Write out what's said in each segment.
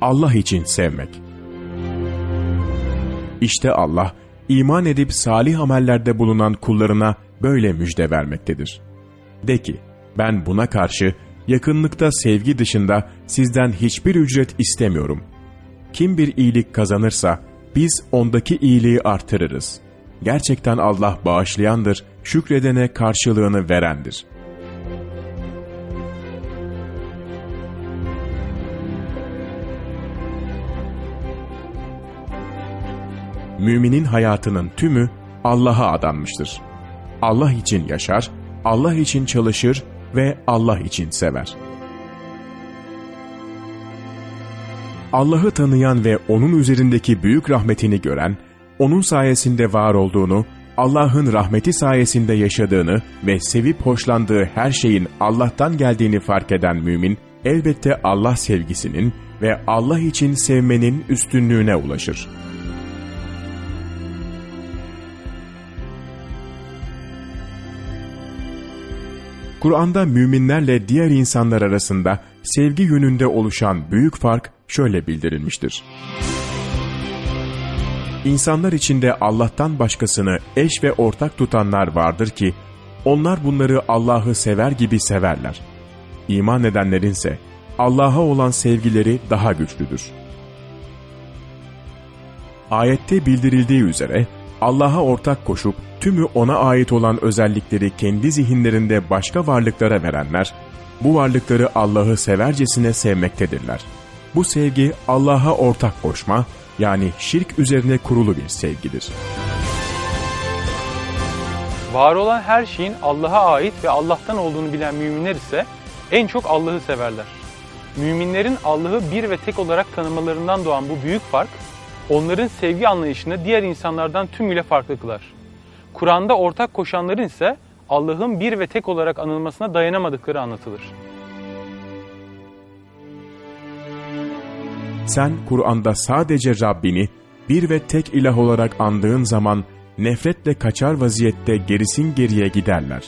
Allah için sevmek. İşte Allah, iman edip salih amellerde bulunan kullarına böyle müjde vermektedir. De ki, ben buna karşı yakınlıkta sevgi dışında sizden hiçbir ücret istemiyorum. Kim bir iyilik kazanırsa biz ondaki iyiliği artırırız. Gerçekten Allah bağışlayandır, şükredene karşılığını verendir. Müminin hayatının tümü Allah'a adanmıştır. Allah için yaşar, Allah için çalışır ve Allah için sever. Allah'ı tanıyan ve O'nun üzerindeki büyük rahmetini gören, O'nun sayesinde var olduğunu, Allah'ın rahmeti sayesinde yaşadığını ve sevip hoşlandığı her şeyin Allah'tan geldiğini fark eden mümin, elbette Allah sevgisinin ve Allah için sevmenin üstünlüğüne ulaşır. Kur'an'da müminlerle diğer insanlar arasında sevgi yönünde oluşan büyük fark şöyle bildirilmiştir. İnsanlar içinde Allah'tan başkasını eş ve ortak tutanlar vardır ki, onlar bunları Allah'ı sever gibi severler. İman edenlerinse Allah'a olan sevgileri daha güçlüdür. Ayette bildirildiği üzere, Allah'a ortak koşup tümü O'na ait olan özellikleri kendi zihinlerinde başka varlıklara verenler, bu varlıkları Allah'ı severcesine sevmektedirler. Bu sevgi Allah'a ortak koşma, yani şirk üzerine kurulu bir sevgidir. Var olan her şeyin Allah'a ait ve Allah'tan olduğunu bilen müminler ise en çok Allah'ı severler. Müminlerin Allah'ı bir ve tek olarak tanımalarından doğan bu büyük fark, onların sevgi anlayışını diğer insanlardan tümüyle farklı kılar. Kur'an'da ortak koşanların ise Allah'ın bir ve tek olarak anılmasına dayanamadıkları anlatılır. Sen Kur'an'da sadece Rabbini bir ve tek ilah olarak andığın zaman nefretle kaçar vaziyette gerisin geriye giderler.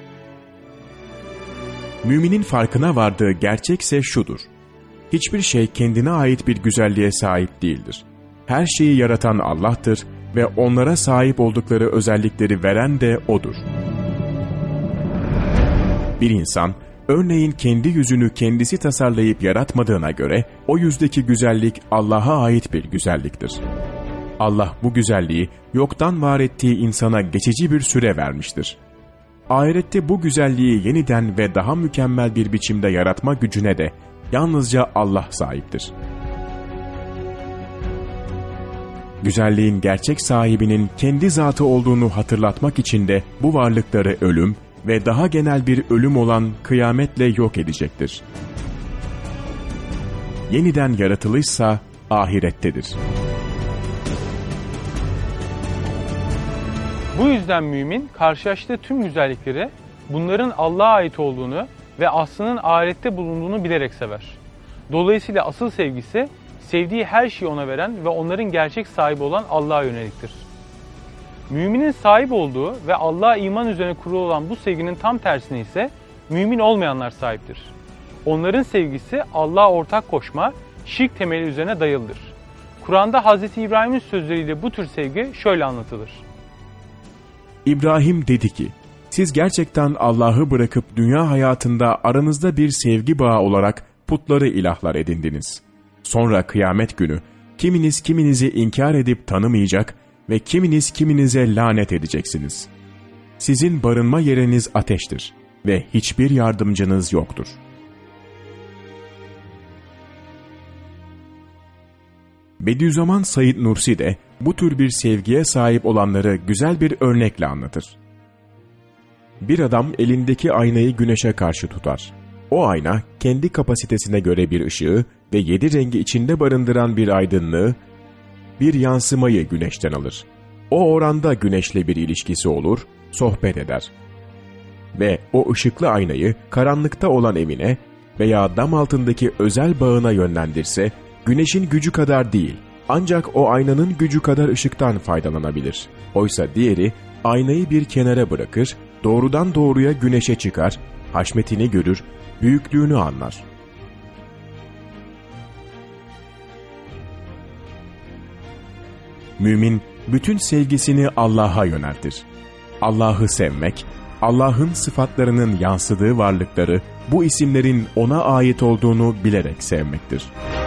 Müminin farkına vardığı gerçekse şudur: hiçbir şey kendine ait bir güzelliğe sahip değildir. Her şeyi yaratan Allah'tır ve onlara sahip oldukları özellikleri veren de O'dur. Bir insan, örneğin kendi yüzünü kendisi tasarlayıp yaratmadığına göre, o yüzdeki güzellik Allah'a ait bir güzelliktir. Allah bu güzelliği yoktan var ettiği insana geçici bir süre vermiştir. Ahirette bu güzelliği yeniden ve daha mükemmel bir biçimde yaratma gücüne de yalnızca Allah sahiptir. Güzelliğin gerçek sahibinin kendi zatı olduğunu hatırlatmak için de bu varlıkları ölüm ve daha genel bir ölüm olan kıyametle yok edecektir. Yeniden yaratılışsa ahirettedir. Bu yüzden mümin karşılaştığı tüm güzellikleri bunların Allah'a ait olduğunu ve aslının ahirette bulunduğunu bilerek sever. Dolayısıyla asıl sevgisi, sevdiği her şeyi ona veren ve onların gerçek sahibi olan Allah'a yöneliktir. Müminin sahip olduğu ve Allah'a iman üzerine kurulu olan bu sevginin tam tersine ise mümin olmayanlar sahiptir. Onların sevgisi Allah'a ortak koşma, şirk temeli üzerine dayalıdır. Kur'an'da Hz. İbrahim'in sözleriyle bu tür sevgi şöyle anlatılır. İbrahim dedi ki, siz gerçekten Allah'ı bırakıp dünya hayatında aranızda bir sevgi bağı olarak putları ilahlar edindiniz. Sonra kıyamet günü kiminiz kiminizi inkar edip tanımayacak ve kiminiz kiminize lanet edeceksiniz. Sizin barınma yeriniz ateştir ve hiçbir yardımcınız yoktur. Bediüzzaman Said Nursi de bu tür bir sevgiye sahip olanları güzel bir örnekle anlatır. Bir adam elindeki aynayı güneşe karşı tutar. O ayna kendi kapasitesine göre bir ışığı ve 7 rengi içinde barındıran bir aydınlığı, bir yansımayı güneşten alır. O oranda güneşle bir ilişkisi olur, sohbet eder. Ve o ışıklı aynayı karanlıkta olan evine veya dam altındaki özel bağına yönlendirse, güneşin gücü kadar değil, ancak o aynanın gücü kadar ışıktan faydalanabilir. Oysa diğeri aynayı bir kenara bırakır, doğrudan doğruya güneşe çıkar, haşmetini görür, büyüklüğünü anlar. Mümin, bütün sevgisini Allah'a yöneltir. Allah'ı sevmek, Allah'ın sıfatlarının yansıdığı varlıkları, bu isimlerin ona ait olduğunu bilerek sevmektir.